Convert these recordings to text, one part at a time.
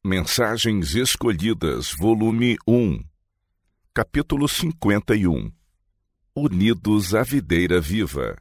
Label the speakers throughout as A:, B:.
A: Mensagens Escolhidas, volume 1, capítulo 51. Unidos à videira viva.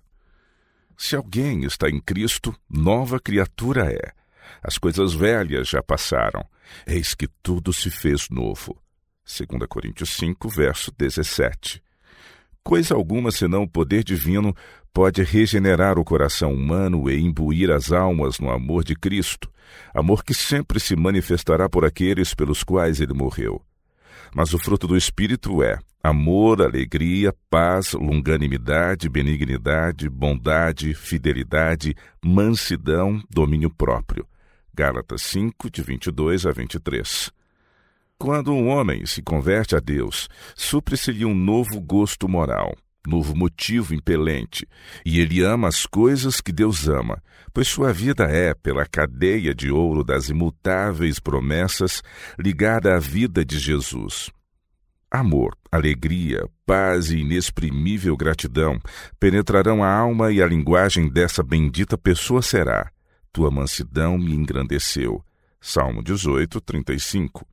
A: Se alguém está em Cristo, nova criatura é. As coisas velhas já passaram, eis que tudo se fez novo. 2 Coríntios 5, verso 17. Coisa alguma senão o poder divino pode regenerar o coração humano e imbuir as almas no amor de Cristo, amor que sempre se manifestará por aqueles pelos quais ele morreu. Mas o fruto do Espírito é amor, alegria, paz, longanimidade, benignidade, bondade, fidelidade, mansidão, domínio próprio. Gálatas 5, de 22 a 23. Quando um homem se converte a Deus, supre-se-lhe um novo gosto moral, novo motivo impelente, e ele ama as coisas que Deus ama, pois sua vida é, pela cadeia de ouro das imutáveis promessas, ligada à vida de Jesus. Amor, alegria, paz e inexprimível gratidão penetrarão a alma e a linguagem dessa bendita pessoa será: tua mansidão me engrandeceu. Salmo 18, 35.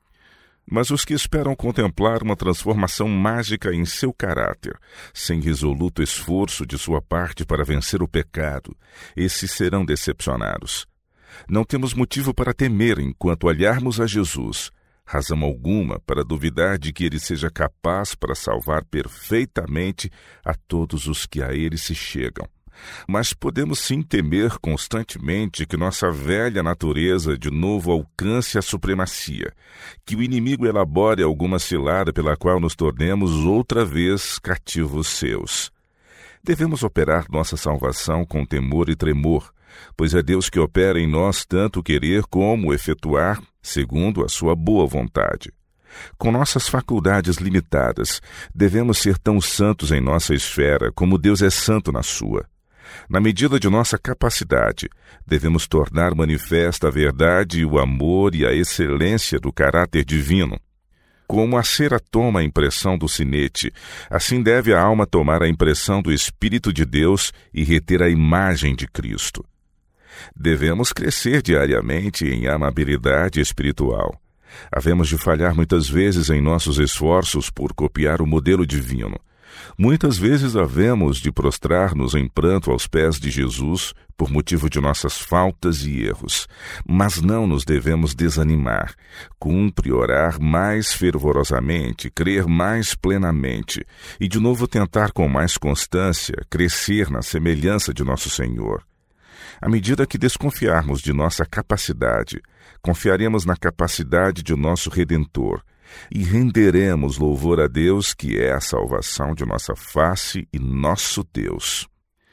A: Mas os que esperam contemplar uma transformação mágica em seu caráter, sem resoluto esforço de sua parte para vencer o pecado, esses serão decepcionados. Não temos motivo para temer enquanto olharmos a Jesus, razão alguma para duvidar de que ele seja capaz para salvar perfeitamente a todos os que a ele se chegam. Mas podemos sim temer constantemente que nossa velha natureza de novo alcance a supremacia, que o inimigo elabore alguma cilada pela qual nos tornemos outra vez cativos seus. Devemos operar nossa salvação com temor e tremor, pois é Deus que opera em nós tanto querer como efetuar, segundo a sua boa vontade. Com nossas faculdades limitadas, devemos ser tão santos em nossa esfera como Deus é santo na sua. Na medida de nossa capacidade, devemos tornar manifesta a verdade, o amor e a excelência do caráter divino. Como a cera toma a impressão do sinete, assim deve a alma tomar a impressão do Espírito de Deus e reter a imagem de Cristo. Devemos crescer diariamente em amabilidade espiritual. Havemos de falhar muitas vezes em nossos esforços por copiar o modelo divino. Muitas vezes havemos de prostrar-nos em pranto aos pés de Jesus por motivo de nossas faltas e erros, mas não nos devemos desanimar. Cumpre orar mais fervorosamente, crer mais plenamente e de novo tentar com mais constância crescer na semelhança de nosso Senhor. À medida que desconfiarmos de nossa capacidade, confiaremos na capacidade de nosso Redentor e renderemos louvor a Deus, que é a salvação de nossa face e nosso Deus.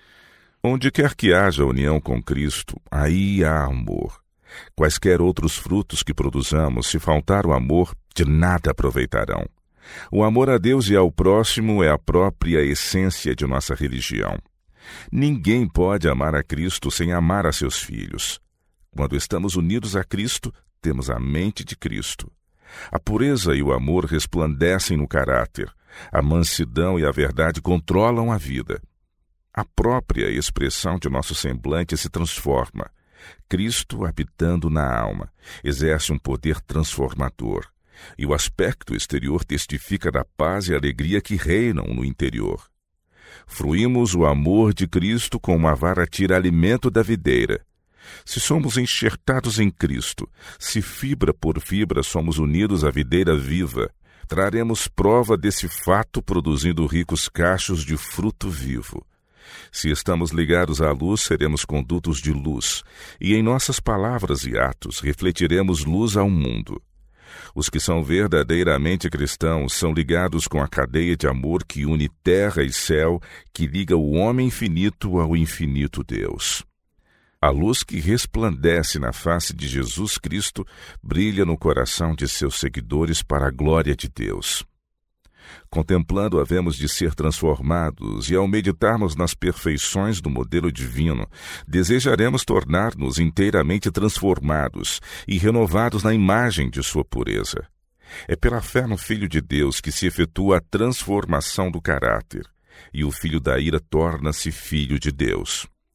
A: Onde quer que haja união com Cristo, aí há amor. Quaisquer outros frutos que produzamos, se faltar o amor, de nada aproveitarão. O amor a Deus e ao próximo é a própria essência de nossa religião. Ninguém pode amar a Cristo sem amar a seus filhos. Quando estamos unidos a Cristo, temos a mente de Cristo. A pureza e o amor resplandecem no caráter. A mansidão e a verdade controlam a vida. A própria expressão de nosso semblante se transforma. Cristo, habitando na alma, exerce um poder transformador. E o aspecto exterior testifica da paz e alegria que reinam no interior. Fruímos o amor de Cristo como a vara tira alimento da videira. Se somos enxertados em Cristo, se fibra por fibra somos unidos à videira viva, traremos prova desse fato produzindo ricos cachos de fruto vivo. Se estamos ligados à luz, seremos condutos de luz, e em nossas palavras e atos refletiremos luz ao mundo. Os que são verdadeiramente cristãos são ligados com a cadeia de amor que une terra e céu, que liga o homem infinito ao infinito Deus. A luz que resplandece na face de Jesus Cristo brilha no coração de seus seguidores para a glória de Deus. Contemplando, havemos de ser transformados, e ao meditarmos nas perfeições do modelo divino, desejaremos tornar-nos inteiramente transformados e renovados na imagem de sua pureza. É pela fé no Filho de Deus que se efetua a transformação do caráter, e o filho da ira torna-se filho de Deus.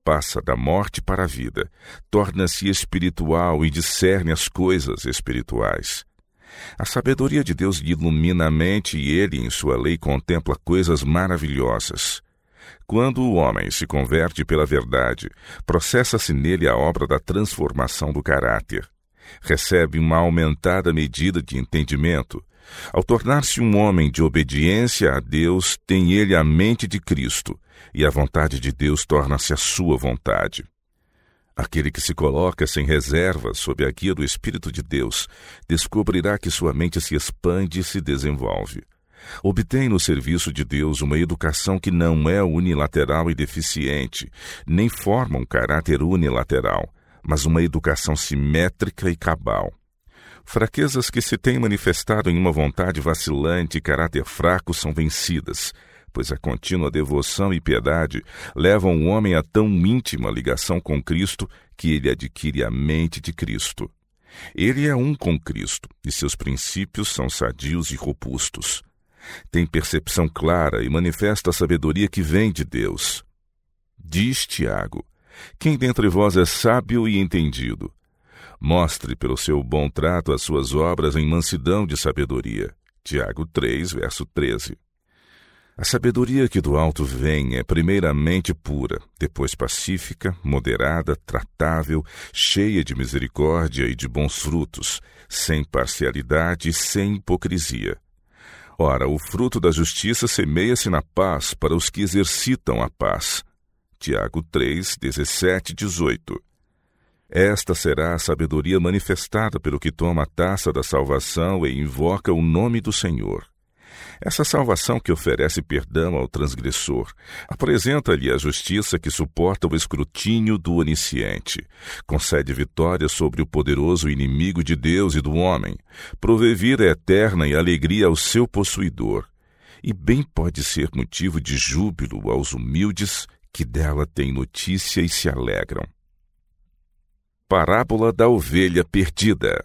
A: passa da morte para a vida, torna-se espiritual e discerne as coisas espirituais. A sabedoria de Deus lhe ilumina a mente e ele, em sua lei, contempla coisas maravilhosas. Quando o homem se converte pela verdade, processa-se nele a obra da transformação do caráter. Recebe uma aumentada medida de entendimento. Ao tornar-se um homem de obediência a Deus, tem ele a mente de Cristo, e a vontade de Deus torna-se a sua vontade. Aquele que se coloca sem reserva sob a guia do Espírito de Deus, descobrirá que sua mente se expande e se desenvolve. Obtém no serviço de Deus uma educação que não é unilateral e deficiente, nem forma um caráter unilateral, mas uma educação simétrica e cabal. Fraquezas que se têm manifestado em uma vontade vacilante e caráter fraco são vencidas, pois a contínua devoção e piedade levam o homem a tão íntima ligação com Cristo que ele adquire a mente de Cristo. Ele é um com Cristo e seus princípios são sadios e robustos. Tem percepção clara e manifesta a sabedoria que vem de Deus. Diz Tiago: quem dentre vós é sábio e entendido? Mostre pelo seu bom trato as suas obras em mansidão de sabedoria. Tiago 3, verso 13. A sabedoria que do alto vem é primeiramente pura, depois pacífica, moderada, tratável, cheia de misericórdia e de bons frutos, sem parcialidade e sem hipocrisia. Ora, o fruto da justiça semeia-se na paz para os que exercitam a paz. Tiago 3, 17 e 18. Esta será a sabedoria manifestada pelo que toma a taça da salvação e invoca o nome do Senhor. Essa salvação que oferece perdão ao transgressor, apresenta-lhe a justiça que suporta o escrutínio do onisciente, concede vitória sobre o poderoso inimigo de Deus e do homem, provê vida eterna e alegria ao seu possuidor, e bem pode ser motivo de júbilo aos humildes que dela têm notícia e se alegram. Parábola da ovelha perdida.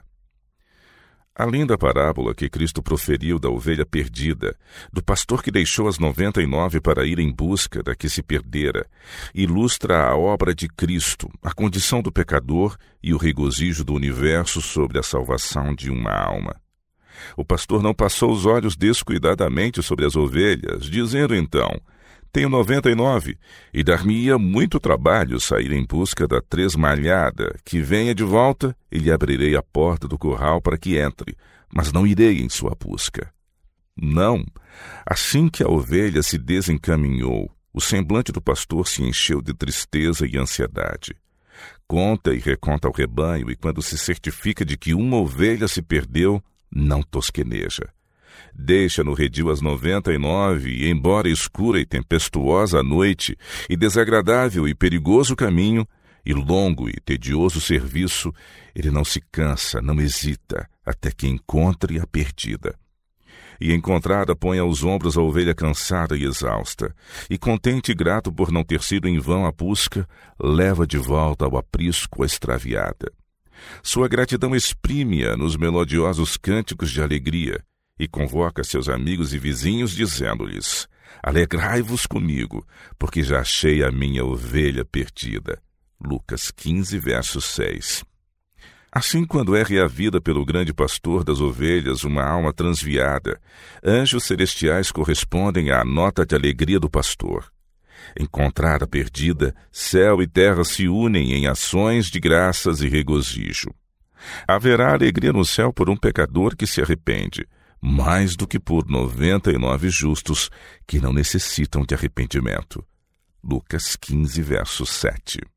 A: Além da parábola que Cristo proferiu da ovelha perdida, do pastor que deixou as 99 para ir em busca da que se perdera, ilustra a obra de Cristo, a condição do pecador e o regozijo do universo sobre a salvação de uma alma. O pastor não passou os olhos descuidadamente sobre as ovelhas, dizendo então: tenho 99, e dar-me-ia muito trabalho sair em busca da tresmalhada, que venha de volta e lhe abrirei a porta do curral para que entre, mas não irei em sua busca. Não, assim que a ovelha se desencaminhou, o semblante do pastor se encheu de tristeza e ansiedade. Conta e reconta ao rebanho, e quando se certifica de que uma ovelha se perdeu, não tosqueneja. Deixa no redil as 99, e embora escura e tempestuosa a noite, e desagradável e perigoso caminho, e longo e tedioso serviço, ele não se cansa, não hesita, até que encontre a perdida. E encontrada põe aos ombros a ovelha cansada e exausta, e contente e grato por não ter sido em vão a busca, leva de volta ao aprisco a extraviada. Sua gratidão exprime-a nos melodiosos cânticos de alegria, e convoca seus amigos e vizinhos, dizendo-lhes: alegrai-vos comigo, porque já achei a minha ovelha perdida. Lucas 15, verso 6. Assim, quando é reavida pelo grande pastor das ovelhas uma alma transviada, anjos celestiais correspondem à nota de alegria do pastor. Encontrada perdida, céu e terra se unem em ações de graças e regozijo. Haverá alegria no céu por um pecador que se arrepende, mais do que por 99 justos que não necessitam de arrependimento. Lucas 15, verso 7.